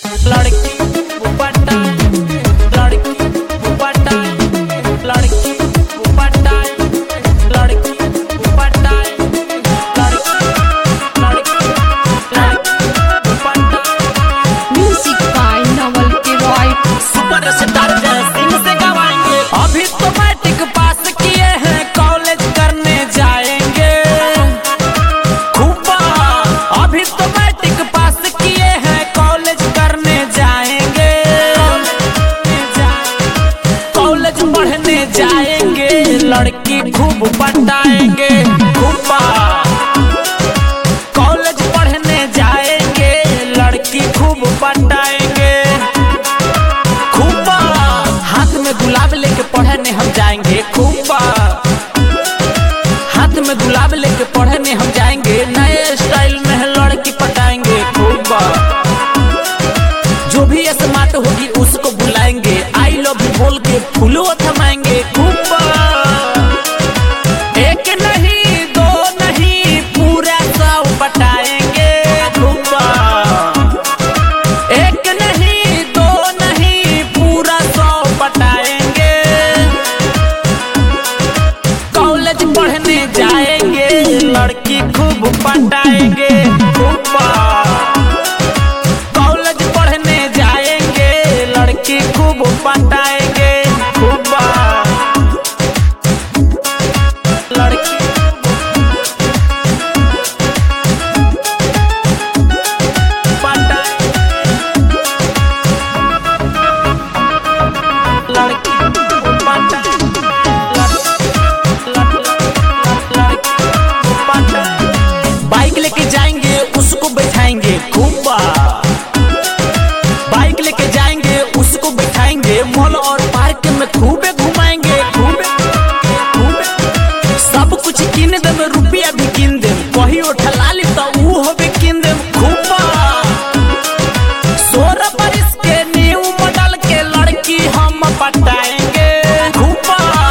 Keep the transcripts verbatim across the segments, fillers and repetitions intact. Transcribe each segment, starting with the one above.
लड़की पटाए, लड़की पटाए, लड़की पटाए, लड़की पटाए, लड़की लड़की लड़की पटाए। म्यूजिक बाय नवल के रॉय। सुपर स्टार जय सिंह से गवाएंगे। अभी तो मैट्रिक पास किए हैं, कॉलेज करने जाएंगे। खूब अभी तो मैट्रिक पास किए हैं, कॉलेज करने जाएंगे। कॉलेज पढ़ने जाएंगे, लड़की खूब पटाएंगे। खूब कॉलेज पढ़ने जाएंगे, लड़की खूब पटाएंगे। खूब हाथ में गुलाब लेके पढ़ने हम जाएंगे। खूब हाथ में गुलाब लेके पढ़ने हम जाएंगे, नए स्टाइल में लड़की पटाएंगे। खूब जो भी स्मार्ट होगी उसको बुलाएंगे, आई लव यू बोल के फूलों थमाएंगे। खूब एक नहीं दो नहीं पूरा सौ पटाएंगे। खूब एक नहीं दो नहीं पूरा सौ पटाएंगे। कॉलेज पढ़ने जाएंगे, लड़की खूब पटाएंगे। खूब कॉलेज पढ़ने जाएंगे, लड़की खूब पटाएंगे। खूब लड़की पटाएंगे, लड़की पटाएंगे, बाइक लेके जाएंगे उसको बैठाएंगे। खूब बाइक लेके जाएंगे उसको बैठाएंगे, मॉल और पार्क में खूबे घुमाएंगे। खूब खूब सब कुछ किन देम, रुपया भी किन देम, कही उठला ली तो ऊ होबे किन देम। खूब सोलह बरिस के न्यू मॉडल के लड़की हम पटाएंगे। खूब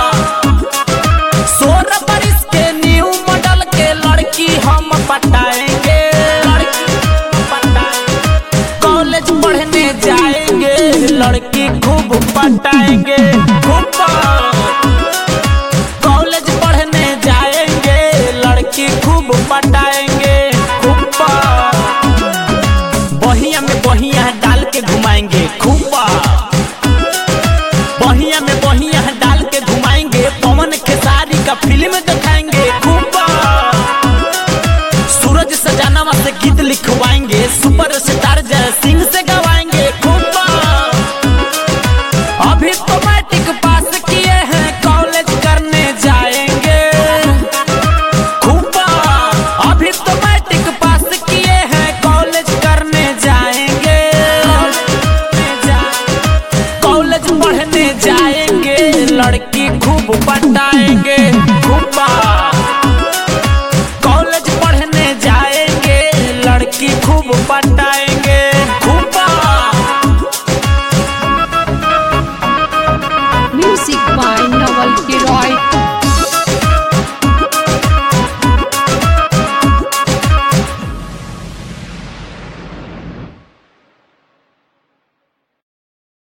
सोलह बरिस के न्यू मॉडल के लड़की हम पटाएंगे। लड़की पटाएंगे, कॉलेज पढ़ने जाएंगे, लड़की खूब पटाएंगे। खूब कॉलेज पढ़ने जाएंगे, लड़की खूब पटाएंगे। खूब बहिया में बहिया